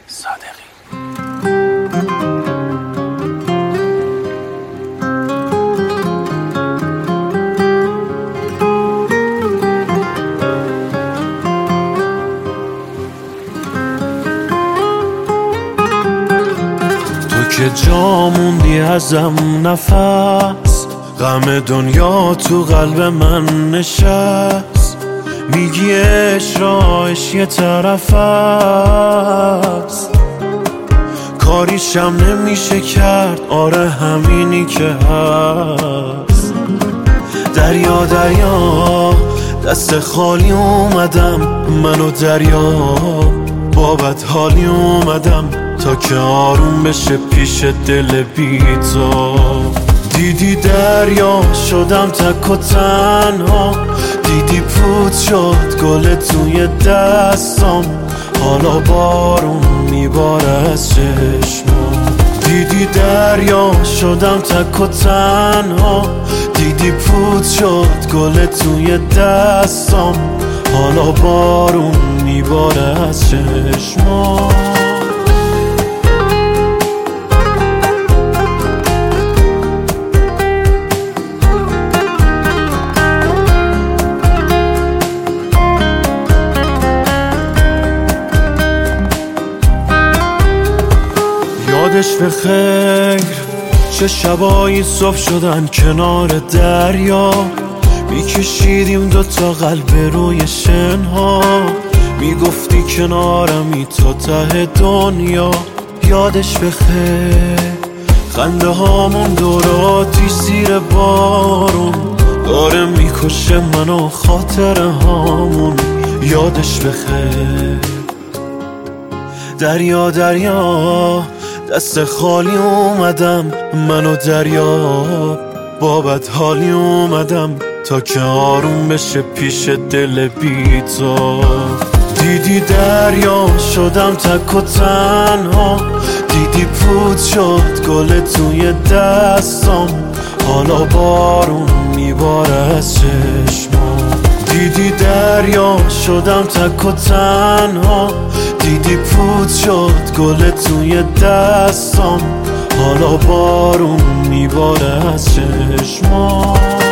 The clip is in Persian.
صادقی. تو که جا موندی ازم نفس، غم دنیا تو قلب من نشست. میگی عشق یه طرف است، کاریشم نمیشه کرد، آره همینی که هست. دریا دریا دست خالی اومدم، منو دریا بابت حالی اومدم، تا که آروم بشه پیش دل بی تو. دیدی دریا شدم تک و تنها، دیدی پود شد گل توی دستم، حالا بارون میباره از چشمم. دیدی دریا شدم تک و تنها، دیدی پود شد گل توی دستم، حالا بارون میباره از چشمم. یادش به خیر چه شبایی صبح شدن کنار دریا، میکشیدیم دوتا قلب روی شنها، میگفتی کنارمی تا ته دنیا. یادش به خیر خنده هامون دوراتی زیر بارون، داره میکشه منو خاطره هامون. یادش به خیر دریا دریا دست خالی اومدم، منو دریا بابت حالی اومدم، تا که آروم بشه پیش دل بی تو. دیدی دریا شدم تک و تنها، دیدی پود شد گل توی دستم، حالا بارون میباره از چشمم. دیدی دریا شدم تک و تنها، دیدی پود شد گل توی دستم، حالا بارون میباره از چشمم.